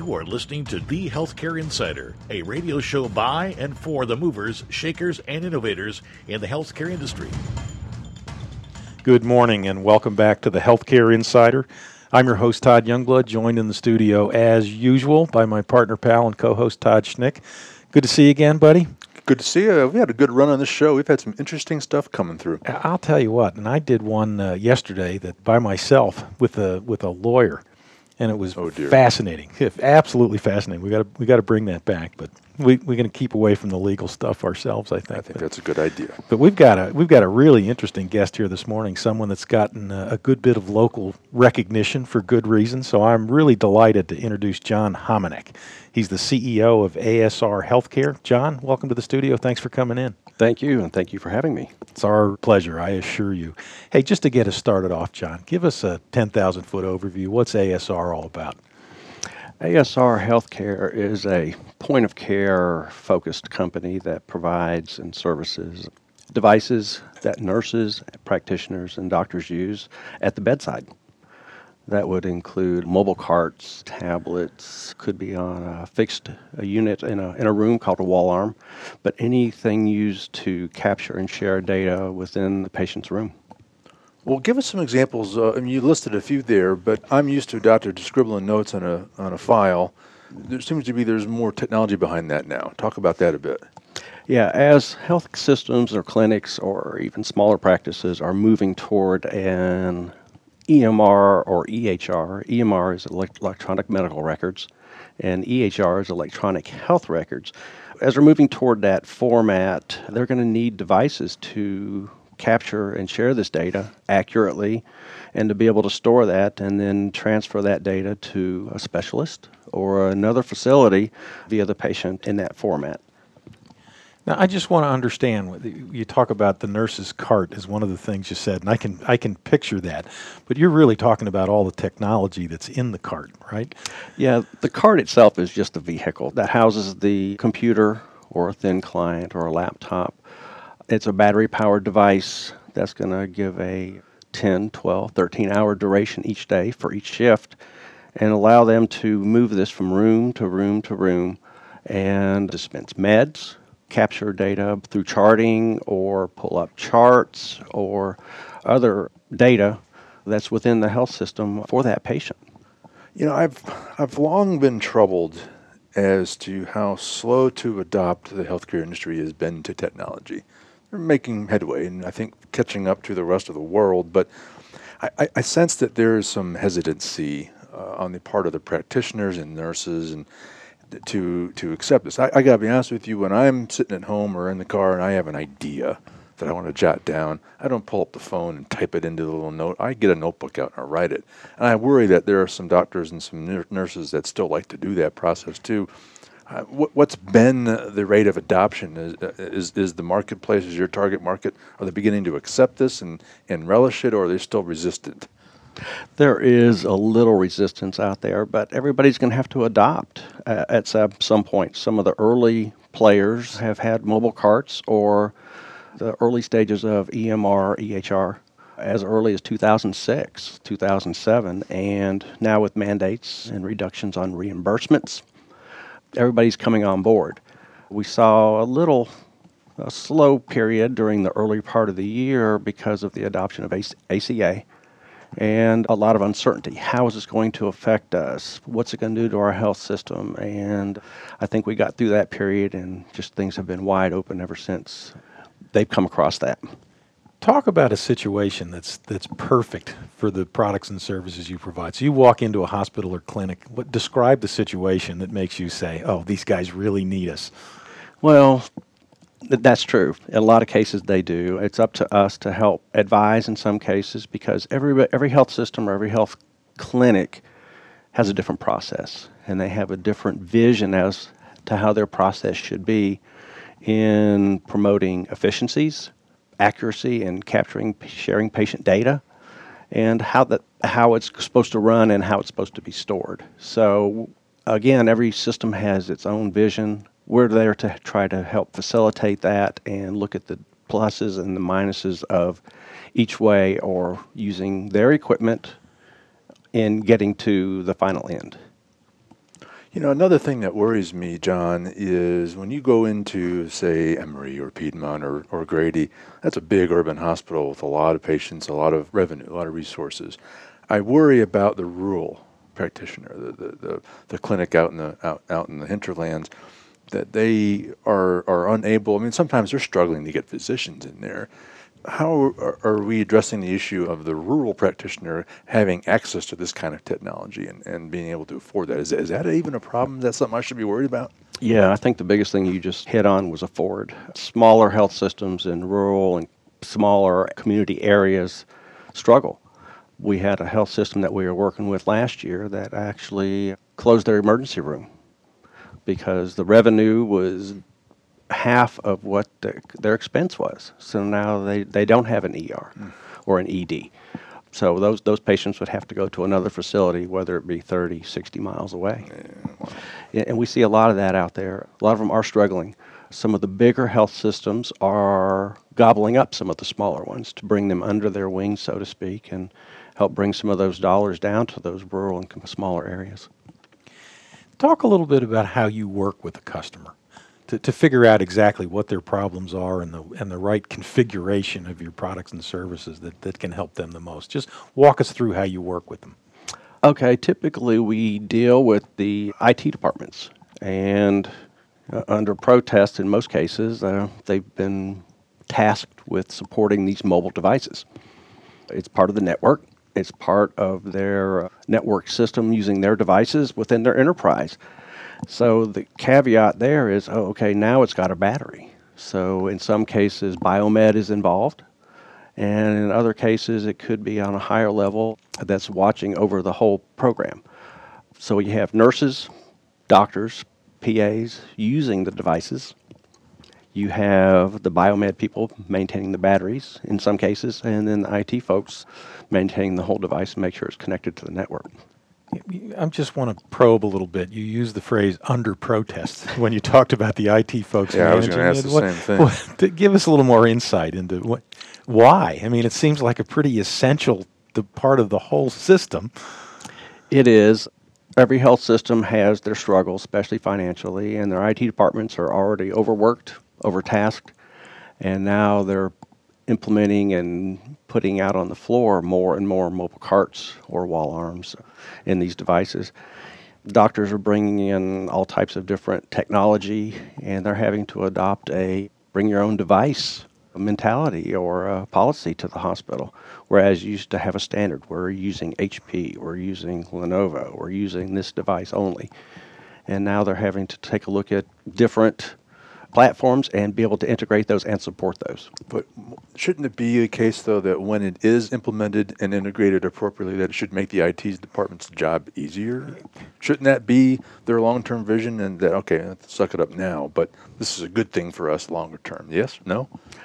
You are listening to The Healthcare Insider, a radio show by and for the movers, shakers, and innovators in the healthcare industry. Good morning and welcome back to The Healthcare Insider. I'm your host, Todd Youngblood, joined in the studio as usual by my partner, pal, and co-host, Todd Schnick. Good to see you again, buddy. Good to see you. We had a good run on this show. We've had some interesting stuff coming through. I'll tell you what, and I did one yesterday that by myself with a lawyer, and it was fascinating, absolutely fascinating. We got to bring that back, but we're going to keep away from the legal stuff ourselves. I think that's a good idea. But we've got a really interesting guest here this morning. Someone that's gotten a good bit of local recognition for good reason. So I'm really delighted to introduce John Homeniuk. He's the CEO of ASR Healthcare. John, welcome to the studio. Thanks for coming in. Thank you, and thank you for having me. It's our pleasure, I assure you. Hey, just to get us started off, John, give us a 10,000-foot overview. What's ASR all about? ASR Healthcare is a point-of-care focused company that provides and services devices that nurses, practitioners, and doctors use at the bedside. That would include mobile carts, tablets, could be on a fixed unit in a room called a wall arm, but anything used to capture and share data within the patient's room. Well, give us some examples. You listed a few there, but I'm used to a doctor scribbling notes on a file. There seems to be there's more technology behind that now. Talk about that a bit. Yeah, as health systems or clinics or even smaller practices are moving toward an EMR or EHR. EMR is electronic medical records, and EHR is electronic health records. As we're moving toward that format, they're going to need devices to capture and share this data accurately and to be able to store that and then transfer that data to a specialist or another facility via the patient in that format. Now, I just want to understand, you talk about the nurse's cart as one of the things you said, and I can picture that, but you're really talking about all the technology that's in the cart, right? Yeah, the cart itself is just a vehicle that houses the computer or a thin client or a laptop. It's a battery-powered device that's going to give a 10, 12, 13-hour duration each day for each shift and allow them to move this from room to room to room and dispense meds, capture data through charting or pull up charts or other data that's within the health system for that patient. You know, I've long been troubled as to how slow to adopt the healthcare industry has been to technology. They're making headway and I think catching up to the rest of the world, but I sense that there is some hesitancy on the part of the practitioners and nurses and to accept this. I got to be honest with you, when I'm sitting at home or in the car and I have an idea that I want to jot down, I don't pull up the phone and type it into the little note. I get a notebook out and I write it. And I worry that there are some doctors and some nurses that still like to do that process too. What's been the rate of adoption? Is the marketplace, is your target market, are they beginning to accept this and relish it, or are they still resistant? There is a little resistance out there, but everybody's going to have to adopt at some point. Some of the early players have had mobile carts or the early stages of EMR, EHR as early as 2006, 2007, and now with mandates and reductions on reimbursements, everybody's coming on board. We saw a slow period during the early part of the year because of the adoption of ACA. And a lot of uncertainty. How is this going to affect us? What's it going to do to our health system? And I think we got through that period and just things have been wide open ever since they've come across that. Talk about a situation that's perfect for the products and services you provide. So you walk into a hospital or clinic. Describe the situation that makes you say, oh, these guys really need us. Well, that's true. In a lot of cases, they do. It's up to us to help advise in some cases because every health system or every health clinic has a different process, and they have a different vision as to how their process should be in promoting efficiencies, accuracy, and sharing patient data, and how it's supposed to run and how it's supposed to be stored. So, again, every system has its own vision. We're there to try to help facilitate that and look at the pluses and the minuses of each way or using their equipment in getting to the final end. Another thing that worries me, John, is when you go into, say, Emory or Piedmont or Grady, that's a big urban hospital with a lot of patients, a lot of revenue, a lot of resources. I worry about the rural practitioner, the clinic out in the hinterlands, that they are unable. I mean, sometimes they're struggling to get physicians in there. How are we addressing the issue of the rural practitioner having access to this kind of technology and being able to afford that? Is that even a problem? Is that something I should be worried about? Yeah, I think the biggest thing you just hit on was afford. Smaller health systems in rural and smaller community areas struggle. We had a health system that we were working with last year that actually closed their emergency room because the revenue was half of what their expense was. So now they don't have an ER or an ED. So those patients would have to go to another facility, whether it be 30, 60 miles away. And we see a lot of that out there. A lot of them are struggling. Some of the bigger health systems are gobbling up some of the smaller ones to bring them under their wing, so to speak, and help bring some of those dollars down to those rural and smaller areas. Talk a little bit about how you work with the customer to figure out exactly what their problems are and the right configuration of your products and services that can help them the most. Just walk us through how you work with them. Okay, typically we deal with the IT departments, and under protest in most cases, they've been tasked with supporting these mobile devices. It's part of the network. It's part of their network system using their devices within their enterprise. So the caveat there is, now it's got a battery. So in some cases, biomed is involved. And in other cases, it could be on a higher level that's watching over the whole program. So you have nurses, doctors, PAs using the devices. You have the biomed people maintaining the batteries in some cases, and then the IT folks maintaining the whole device and make sure it's connected to the network. I just want to probe a little bit. You used the phrase under protest when you talked about the IT folks. Yeah, I was going to ask the same thing. Give us a little more insight into why. I mean, it seems like a pretty essential part of the whole system. It is. Every health system has their struggles, especially financially, and their IT departments are already overworked, overtasked, and now they're implementing and putting out on the floor more and more mobile carts or wall arms in these devices. Doctors are bringing in all types of different technology, and they're having to adopt a bring your own device mentality or a policy to the hospital, whereas you used to have a standard. We're using HP, we're using Lenovo, we're using this device only. And now they're having to take a look at different platforms and be able to integrate those and support those. But shouldn't it be the case, though, that when it is implemented and integrated appropriately, that it should make the IT department's job easier? Shouldn't that be their long-term vision and that, okay, let's suck it up now, but this is a good thing for us longer term? Yes? No?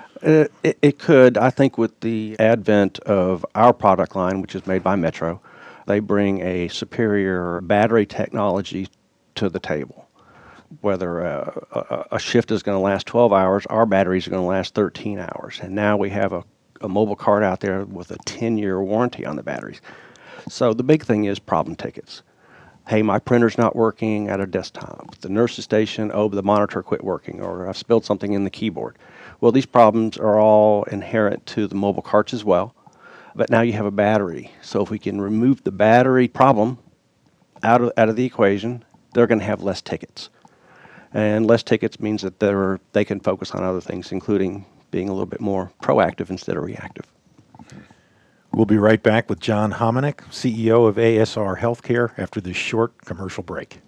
It could. I think with the advent of our product line, which is made by Metro, they bring a superior battery technology to the table. Whether a shift is going to last 12 hours, our batteries are going to last 13 hours. And now we have a mobile cart out there with a 10-year warranty on the batteries. So the big thing is problem tickets. Hey, my printer's not working at a desktop. The nurse's station, the monitor quit working, or I've spilled something in the keyboard. Well, these problems are all inherent to the mobile carts as well. But now you have a battery. So if we can remove the battery problem out of the equation, they're going to have less tickets. And less tickets means that they can focus on other things, including being a little bit more proactive instead of reactive. We'll be right back with John Hominick, CEO of ASR Healthcare, after this short commercial break.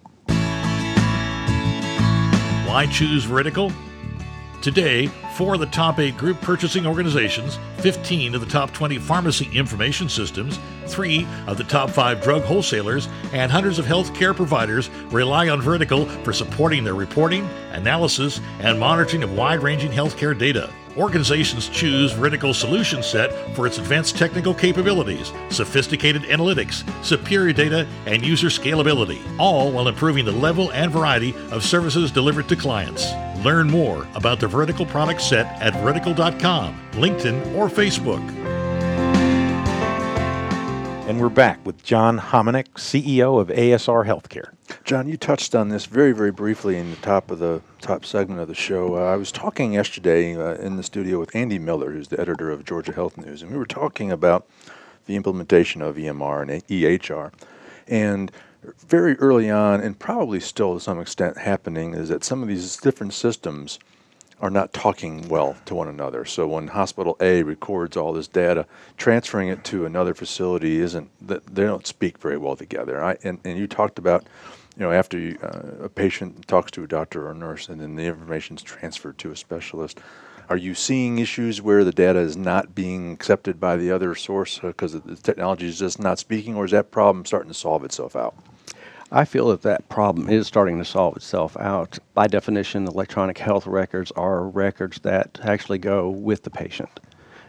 Why choose Veridical? Today, 4 of the top 8 group purchasing organizations, 15 of the top 20 pharmacy information systems, 3 of the top 5 drug wholesalers, and hundreds of healthcare providers rely on Veridical for supporting their reporting, analysis, and monitoring of wide-ranging healthcare data. Organizations choose Veridical Solution Set for its advanced technical capabilities, sophisticated analytics, superior data, and user scalability, all while improving the level and variety of services delivered to clients. Learn more about the Veridical product set at veridical.com, LinkedIn, or Facebook. And we're back with John Hominick, CEO of ASR Healthcare. John, you touched on this very, very briefly in the top segment of the show. I was talking yesterday in the studio with Andy Miller, who's the editor of Georgia Health News, and we were talking about the implementation of EMR and EHR. And very early on, and probably still to some extent happening, is that some of these different systems are not talking well to one another. So when Hospital A records all this data, transferring it to another facility they don't speak very well together. And you talked about, after a patient talks to a doctor or a nurse and then the information is transferred to a specialist. Are you seeing issues where the data is not being accepted by the other source because the technology is just not speaking, or is that problem starting to solve itself out? I feel that problem is starting to solve itself out. By definition, electronic health records are records that actually go with the patient.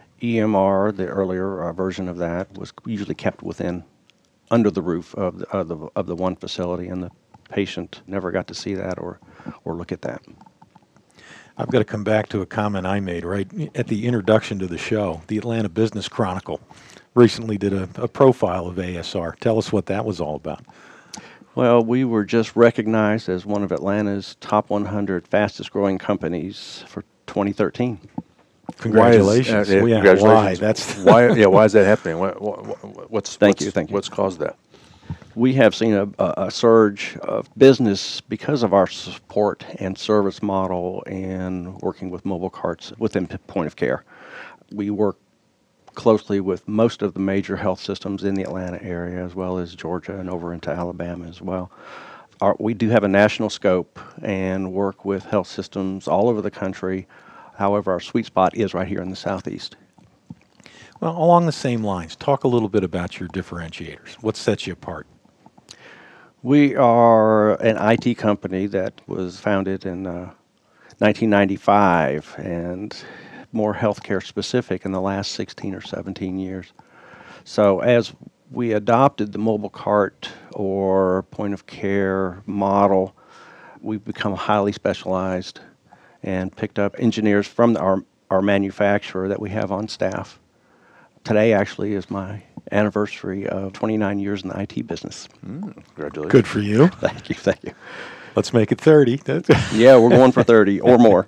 EMR, the earlier version of that, was usually kept under the roof of the one facility, and the patient never got to see that or look at that. I've got to come back to a comment I made right at the introduction to the show. The Atlanta Business Chronicle recently did a profile of ASR. Tell us what that was all about. Well, we were just recognized as one of Atlanta's top 100 fastest growing companies for 2013. Congratulations. Congratulations. Why? That's why is that happening? Thank you. What's caused that? We have seen a surge of business because of our support and service model and working with mobile carts within point of care. We work closely with most of the major health systems in the Atlanta area, as well as Georgia and over into Alabama as well. We do have a national scope and work with health systems all over the country. However, our sweet spot is right here in the Southeast. Well, along the same lines, talk a little bit about your differentiators. What sets you apart? We are an IT company that was founded in 1995 and more healthcare specific in the last 16 or 17 years. So as we adopted the mobile cart or point of care model, we've become highly specialized and picked up engineers from our manufacturer that we have on staff. Today actually is my anniversary of 29 years in the IT business. Congratulations. Good for you. Thank you. Let's make it 30. Yeah, we're going for 30 or more.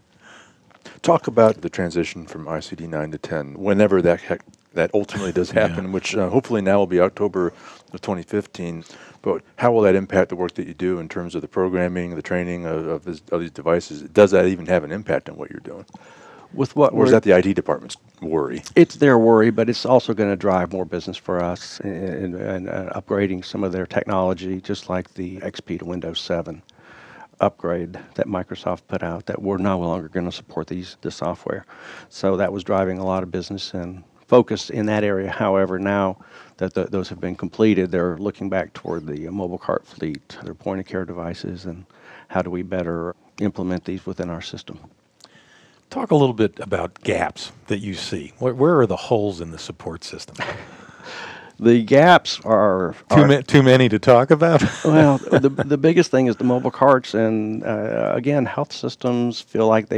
Talk about the transition from ICD-9 to 10, whenever that ultimately does happen, which hopefully now will be October of 2015. But how will that impact the work that you do in terms of the programming, the training of these devices? Does that even have an impact on what you're doing? Or is that the IT department's worry? It's their worry, but it's also going to drive more business for us in upgrading some of their technology, just like the XP to Windows 7 upgrade that Microsoft put out, that we're no longer going to support the software. So that was driving a lot of business and focus in that area. However, now that those have been completed, they're looking back toward the mobile cart fleet, their point of care devices, and how do we better implement these within our system. Talk a little bit about gaps that you see. Where are the holes in the support system? The gaps are too many to talk about. Well, the biggest thing is the mobile carts, and again, health systems feel like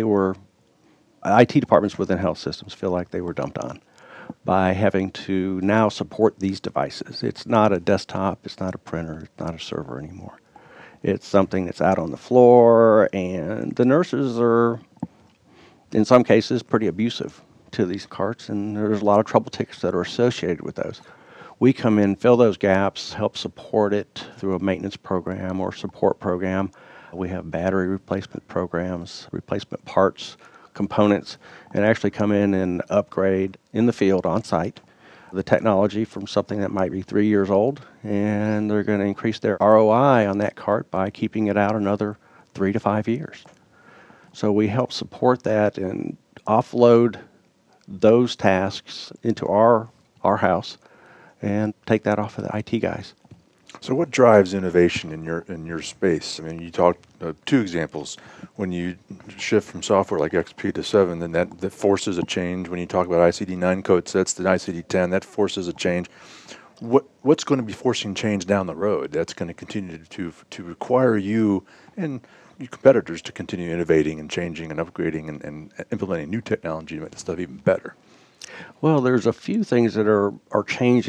IT departments within health systems feel like they were dumped on by having to now support these devices. It's not a desktop, it's not a printer, it's not a server anymore. It's something that's out on the floor, and the nurses are, in some cases, pretty abusive to these carts, and there's a lot of trouble tickets that are associated with those. We come in, fill those gaps, help support it through a maintenance program or support program. We have battery replacement programs, replacement parts, components, and actually come in and upgrade in the field on site the technology from something that might be 3 years old, and they're going to increase their ROI on that cart by keeping it out another 3 to 5 years. So we help support that and offload those tasks into our house and take that off of the IT guys. So what drives innovation in your space? I mean, you talked two examples. When you shift from software like XP to 7, then that forces a change. When you talk about ICD-9 code sets to ICD-10, that forces a change. What's going to be forcing change down the road? That's going to continue to require you and your competitors to continue innovating and changing and upgrading and implementing new technology to make the stuff even better. Well, there's a few things that are changing.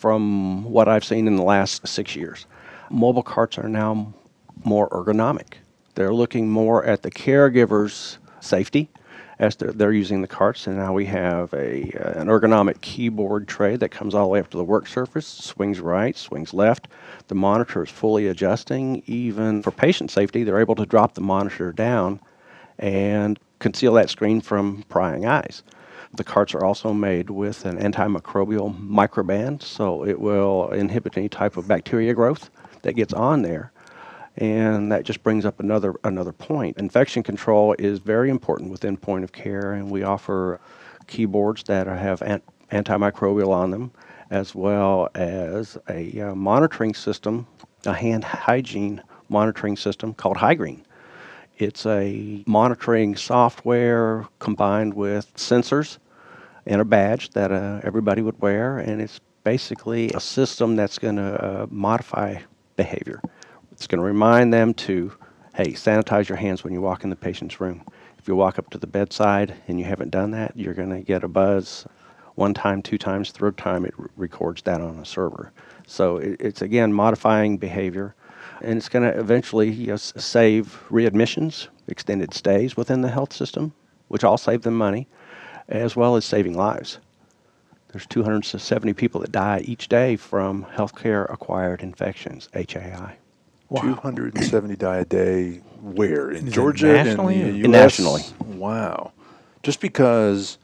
from what I've seen in the last 6 years. Mobile carts are now more ergonomic. They're looking more at the caregiver's safety as they're using the carts, and now we have an ergonomic keyboard tray that comes all the way up to the work surface, swings right, swings left. The monitor is fully adjusting. Even for patient safety, they're able to drop the monitor down and conceal that screen from prying eyes. The carts are also made with an antimicrobial microband, so it will inhibit any type of bacteria growth that gets on there. And that just brings up another point. Infection control is very important within point of care, and we offer keyboards that have antimicrobial on them, as well as a monitoring system, a hand hygiene monitoring system called Hygreen. It's a monitoring software combined with sensors and a badge that everybody would wear, and it's basically a system that's going to modify behavior. It's going to remind them to, hey, sanitize your hands when you walk in the patient's room. If you walk up to the bedside and you haven't done that, you're going to get a buzz 1 time, 2 times, 3rd time it records that on a server. So it's again modifying behavior, and it's going to eventually save readmissions, extended stays within the health system, which all save them money, as well as saving lives. There's 270 people that die each day from healthcare-acquired infections, HAI. Wow. 270 die a day. Where? In Is it Georgia? nationally? In the US? Nationally. Wow. Just because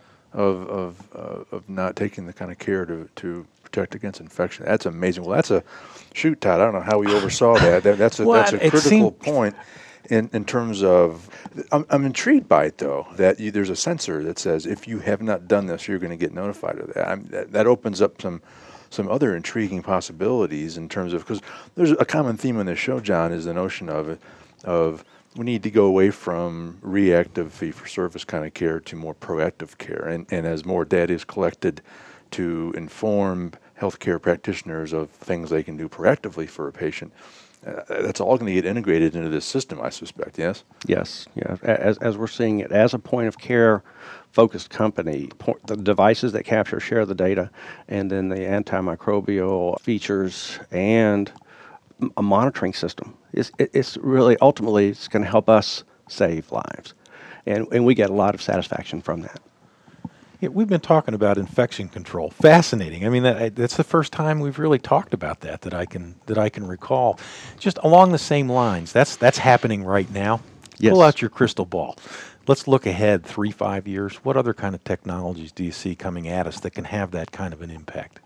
of not taking the kind of care to protect against infection. That's amazing. Well, that's a shoot, Todd. I don't know how we oversaw that. That's a critical point in terms of. I'm intrigued by it though that there's a sensor that says if you have not done this, you're going to get notified of that. That opens up some other intriguing possibilities in terms of, because there's a common theme on this show, John, is the notion of we need to go away from reactive fee-for-service kind of care to more proactive care. And as more data is collected to inform healthcare practitioners of things they can do proactively for a patient, that's all going to get integrated into this system, I suspect, yes? Yes, yeah. As we're seeing it, as a point of care focused company, the devices that capture, share the data, and then the antimicrobial features and a monitoring system. It's really, ultimately, it's going to help us save lives. And we get a lot of satisfaction from that. Yeah, we've been talking about infection control. Fascinating. I mean, that's the first time we've really talked about that I can recall. Just along the same lines, that's happening right now. Yes. Pull out your crystal ball. Let's look ahead 3-5 years. What other kind of technologies do you see coming at us that can have that kind of an impact?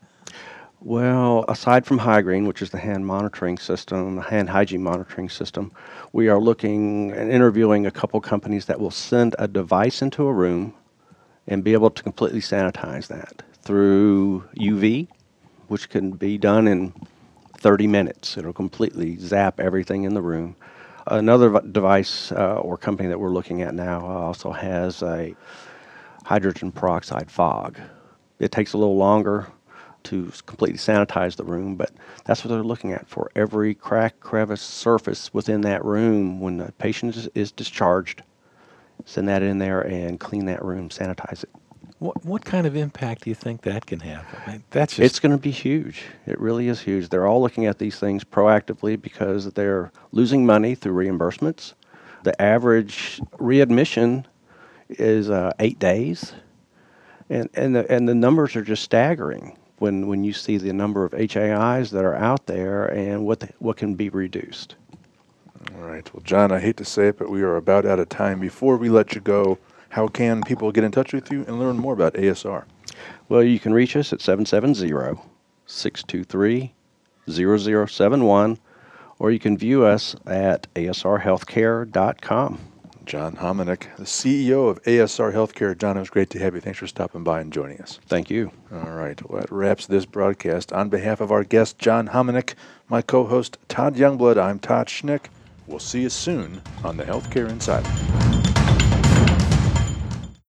Well, aside from Hygreen, which is the hand monitoring system, the hand hygiene monitoring system, we are looking and interviewing a couple companies that will send a device into a room and be able to completely sanitize that through UV, which can be done in 30 minutes. It'll completely zap everything in the room. Another device or company that we're looking at now also has a hydrogen peroxide fog. It takes a little longer to completely sanitize the room, but that's what they're looking at for every crack, crevice, surface within that room when the patient is discharged. Send that in there and clean that room, sanitize it. What kind of impact do you think that can have? I mean, It's going to be huge. It really is huge. They're all looking at these things proactively because they're losing money through reimbursements. The average readmission is 8 days, and the numbers are just staggering when you see the number of HAIs that are out there and what can be reduced. All right. Well, John, I hate to say it, but we are about out of time. Before we let you go, how can people get in touch with you and learn more about ASR? Well, you can reach us at 770-623-0071, or you can view us at asrhealthcare.com. John Homenick, the CEO of ASR Healthcare. John, it was great to have you. Thanks for stopping by and joining us. Thank you. All right. Well, that wraps this broadcast. On behalf of our guest, John Homenick, my co-host, Todd Youngblood, I'm Todd Schnick. We'll see you soon on the Healthcare Insider.